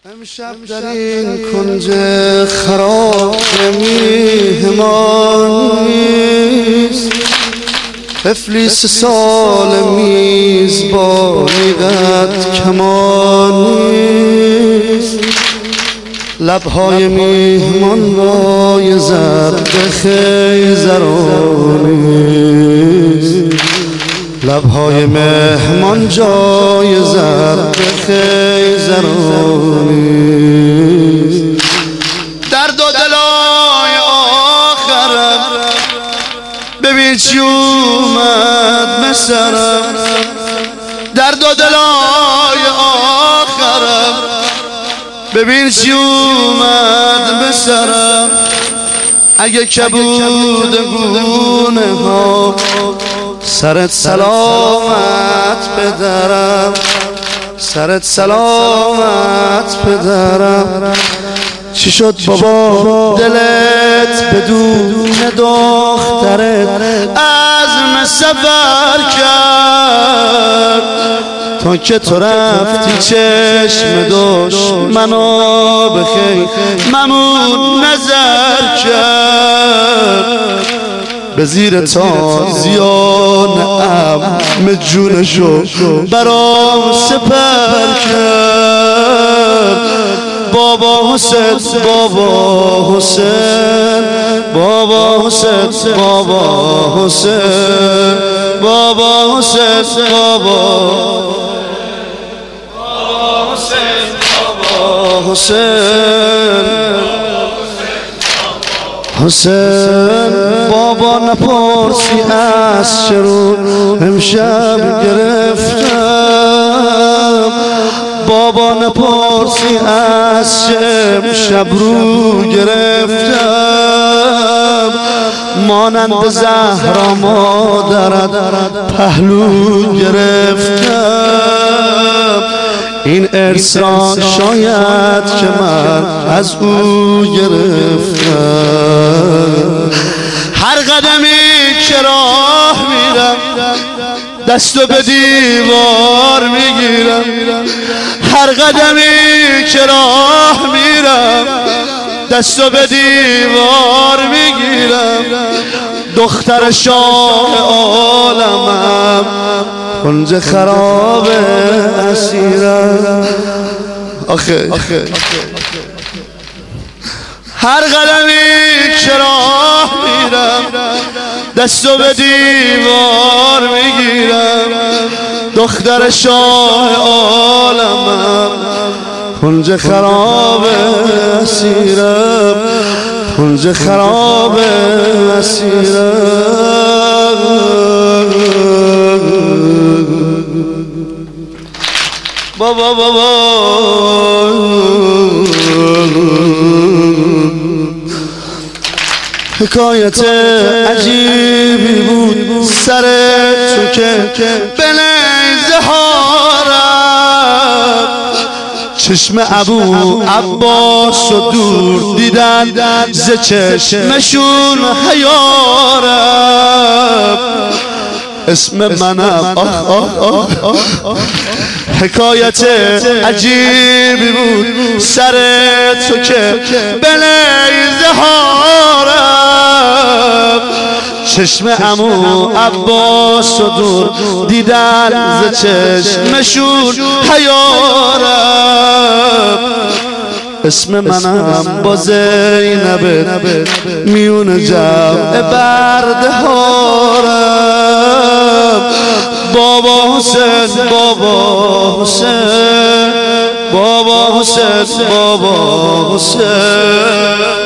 امشب در این کنج خراب میهمانیست، طفلی 3 سال میزبانی قد کمانیست. لبهای میهمان را یه ضرب خیزرانیست، لبهای مهمان جای ضرب خیزرانیست. درد و دلای آخرم ببین چی اومد به سرم، درد و دلای آخرم ببین چی اومد به سرم. اگه کبود گونه ها سرت سلامت پدرم، سرت سلامت پدرم. چی شد بابا دلت بدون دخترت عزم سفر کرد، تا که تو رفتی چشم داشت منو به خیر ممون نظر کرد. به زیر تازیان ام جونشو برام سپر کرد. بابا حسین بابا حسین بابا حسین بابا حسین بابا حسین بابا حسین بابا حسین حسین. بابا نپرسی از چرا امشب گرفتم، بابا نپرسی از چه امشب رو گرفتم. مانند زهرا مادرت پهلو گرفتم. این ارث را شاید که من از او گرفتم. هر قدمی که راه میرم دستو به دیوار میگیرم، هر قدمی که راه میرم دستو به دیوار میگیرم. دختر شاه عالمم کنج خراب اسیرم. آخه هر قدمی که راه میرم دستو به دیوار میگیرم. دختر شاه عالمم کنج خراب اسیرم، کنج خراب اسیرم. بابا بابا حکایت عجیبی بود سر تو که به نیزه هارم. چشم ابو عباس و دور دیدن ز چشمشون حیارم. اسم منم حکایت عجیبی بود سر تو که به نیزه هارم. چشم عمو عباس و دور دیدن ز چشمشون حیارم. اسم منم با زینب میون جمع بردهارم. بابا حسین بابا حسین بابا حسین بابا حسین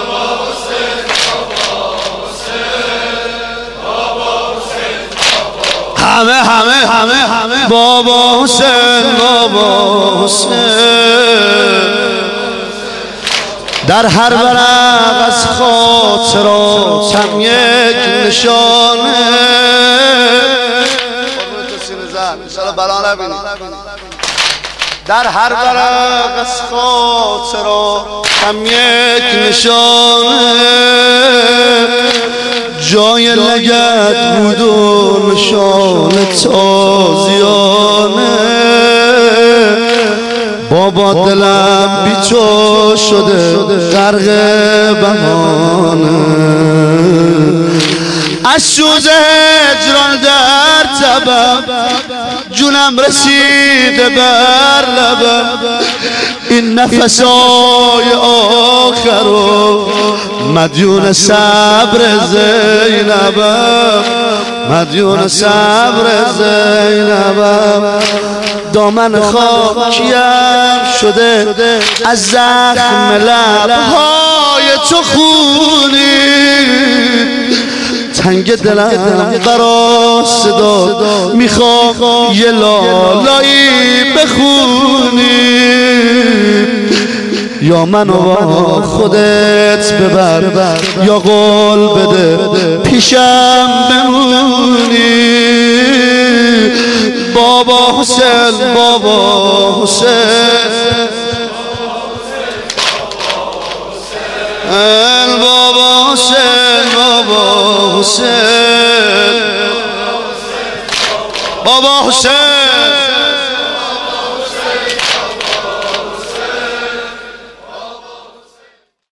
همه بابا حسین بابا حسین. در هر ورق از خاطراتم یک نشانه، در هر ورق از خاطراتم یک نشانه. جای لگد بود و نشان تازیانه. با بابا دلم بیچو شده غرق بهانه از سوز هجران در تبم جونم رسیده بر لبم این نفسای آخرو مدیون صبر زینبم مدیون صبر زینبم دامن خاکیم شده از زخم لبهای تو خونی تنگ دلم قراص داد میخوام یه لالایی بخونی یا منو با خودت ببر یا قول بده پیشم بمونی بابا حسین بابا حسین بابا حسین بابا حسین بابا حسین